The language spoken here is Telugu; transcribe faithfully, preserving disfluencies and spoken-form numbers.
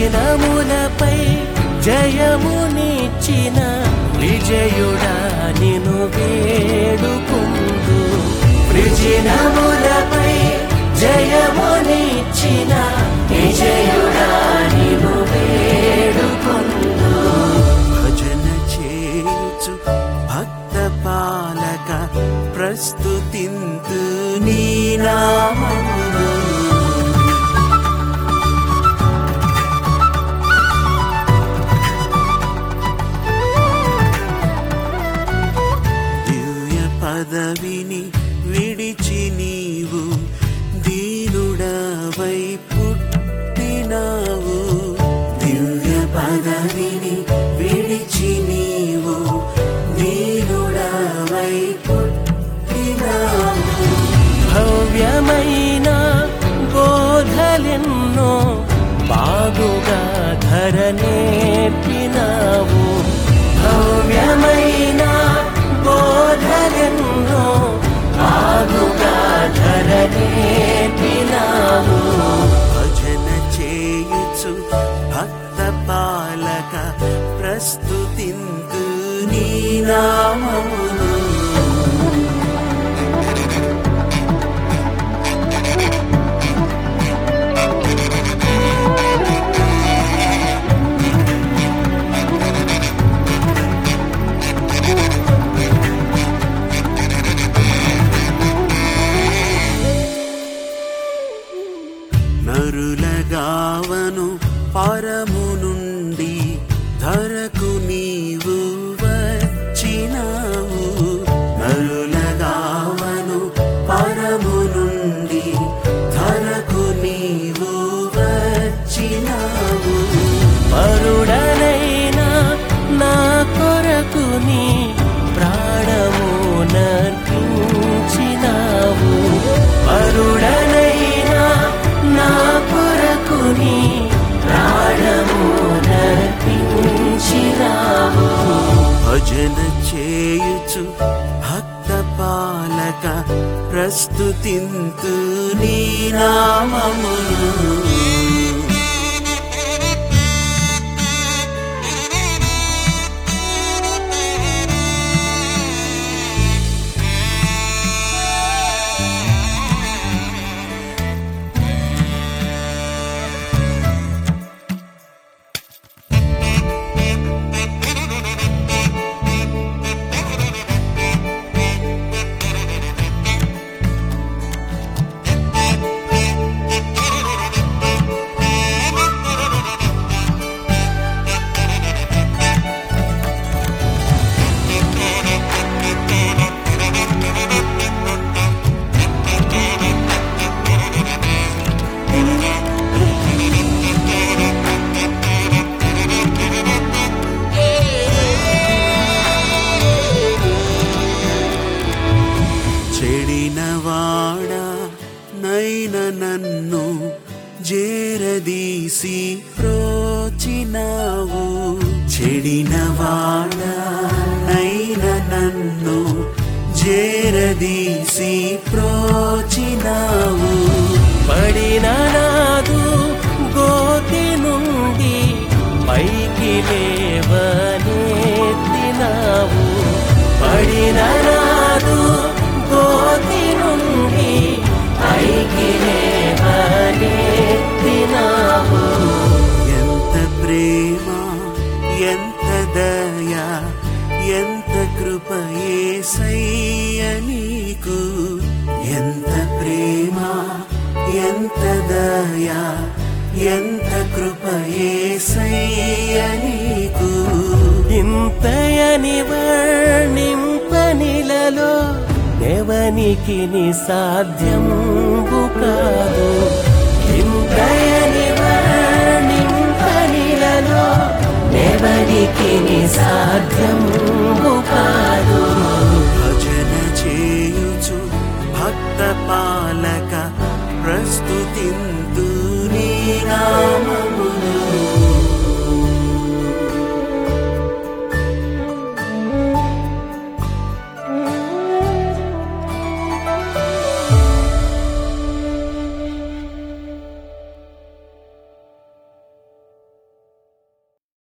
వృజినములపై జయమునిచ్చిన విజయుడా నిను వేడుకుందు. వృజినములపై జయమునిచ్చిన విజయుడా నిను వేడుకుందు. భజన చేయుచు భక్త పాలక ప్రస్తుతింతు నీ నామమును. దివ్య పదవిని విడిచి నీవు దీనుడవై పుట్టినావు. దివ్య పదవిని విడిచి నీవు దీనుడవై పుట్టినావు. భవ్యమైన బోధలెన్నో బాగుగా ధరనేర్పినావు. భవ్యమైన బోధలెన్నో బాగుగా ధరనేర్పినావు. భజన చేయుచు భక్త పాలక ప్రస్తుతింతు నీ నామమును. నరులగావను పరము నుండి ధరకు నీవు వచ్చినావు. నరులగావను పరము నుండి ధరకు నీవు వచ్చినావు. పరుడనైనా నా కొరకు నీ ప్రాణము నర్పించినావు. పరుడనైనా నా కొరకు నీ ప్రాణము నర్పించినావు. భజన చేయుచు భక్త పాలక ప్రస్తుతింతు నీ నామమును. చెడినవాడా నైన నన్ను జేరదీసి ప్రోచినావు. చెడినవాడా నైన నన్ను జేరదీసి ప్రోచినావు. పడిన నాదు గోతి నుండి పైకి లేవనెత్తినావు. పడిన నాదు గోతి నుండి పైకి లేవనెత్తినావు. ఎంత ప్రేమ ఎంత దయ ఎంత కృప యేసయ్య నీకు. ఎంత ప్రేమ ఎంత దయ ఎంత కృప యేసయ్య నీకు. ఇంతయని వర్ణింపనిలలో ఎవనికి ని సాధ్యంబు కాదు. ఇంతయని వర్ణింపనిలలో ఎవనికి ని సాధ్యంబు కాదు. భజన చేయుచు భక్త పాలక ప్రస్తుతింతు నీ నామమును.